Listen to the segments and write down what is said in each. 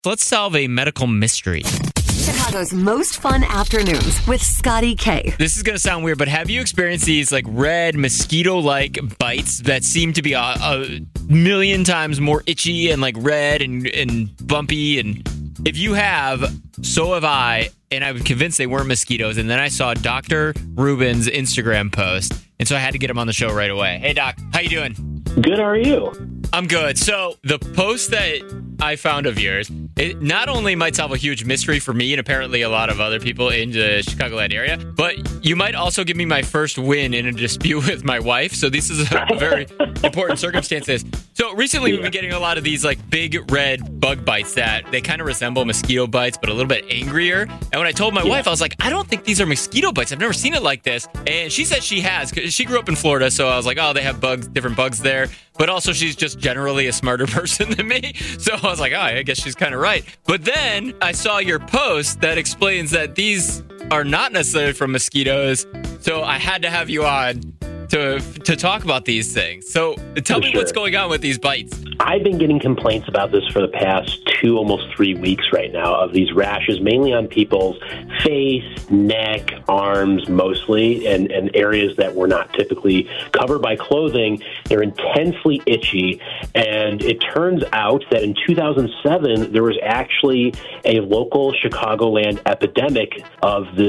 let's solve a medical mystery. Chicago's most fun afternoons with Scotty K. This is going to sound weird, but have you experienced these like red mosquito-like bites that seem to be a million times more itchy and like red and bumpy? And if you have, so have I, and I was convinced they weren't mosquitoes. And then I saw Dr. Rubin's Instagram post, and so I had to get him on the show right away. Hey, Doc, how you doing? Good, how are you? I'm good. So the post that I found of yours, it not only might solve a huge mystery for me and apparently a lot of other people in the Chicagoland area, but you might also give me my first win in a dispute with my wife. So this is a very important circumstances. So recently we've been getting a lot of these like big red bug bites that they kind of resemble mosquito bites, but a little bit angrier. And when I told my wife, I was like, I don't think these are mosquito bites. I've never seen it like this. And she said she has, because she grew up in Florida. So I was like, oh, they have bugs, different bugs there. But also she's just generally a smarter person than me. So I was like, oh, I guess she's kind of right. But then I saw your post that explains that these are not necessarily from mosquitoes. So I had to have you on to talk about these things. So tell me what's going on with these bites. I've been getting complaints about this for the past 2, almost 3 weeks right now, of these rashes, mainly on people's face, neck, arms mostly, and areas that were not typically covered by clothing. They're intensely itchy, and it turns out that in 2007, there was actually a local Chicagoland epidemic of this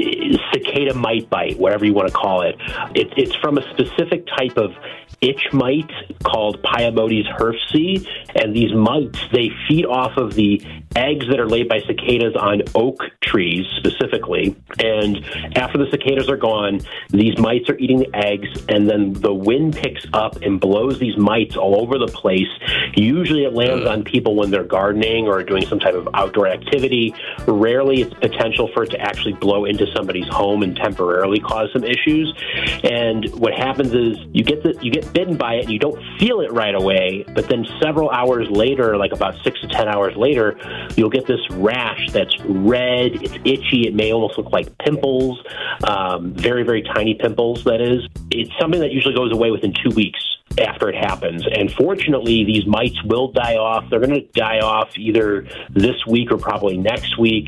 cicada mite bite, whatever you want to call it. It's from a specific type of itch mite called Pyomodes hirschii, and these mites, they feed off of the eggs that are laid by cicadas on oak trees specifically, and after the cicadas are gone, these mites are eating the eggs, and then the wind picks up and blows these mites all over the place. Usually it lands on people when they're gardening or doing some type of outdoor activity. Rarely it's potential for it to actually blow into somebody's home and temporarily cause some issues. And what happens is you get bitten by it and you don't feel it right away, but then several hours later, like about 6 to 10 hours later, you'll get this rash that's red, it's itchy, it may almost look like pimples, very, very tiny pimples, that is. It's something that usually goes away within 2 weeks after it happens. And fortunately, these mites will die off. They're going to die off either this week or probably next week.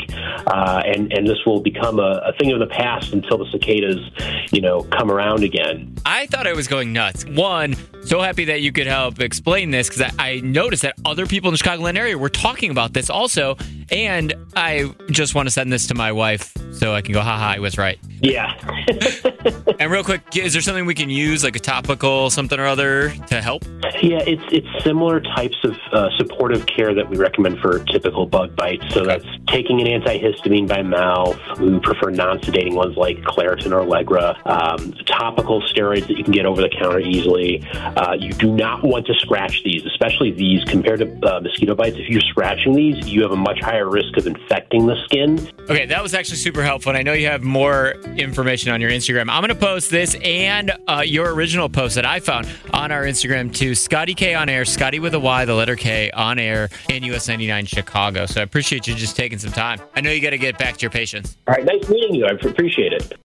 And this will become a thing of the past until the cicadas, come around again. I thought I was going nuts. One, so happy that you could help explain this, because I noticed that other people in the Chicagoland area were talking about this also. And I just want to send this to my wife so I can go, haha, I was right. Yeah. And real quick, is there something we can use, like a topical something or other, to help? Yeah, it's similar types of supportive care that we recommend for typical bug bites. So that's taking an antihistamine by mouth. We prefer non-sedating ones like Claritin or Allegra. Topical steroids that you can get over the counter easily. You do not want to scratch these, especially these compared to mosquito bites. If you're scratching these, you have a much higher risk of infecting the skin. Okay, that was actually super helpful. And I know you have more information on your Instagram. I'm going to post this and your original post that I found on our Instagram to Scotty K on air, Scotty with a Y, the letter K on air in US 99 Chicago. So I appreciate you just taking some time. I know you got to get back to your patients. All right, nice meeting you. I appreciate it.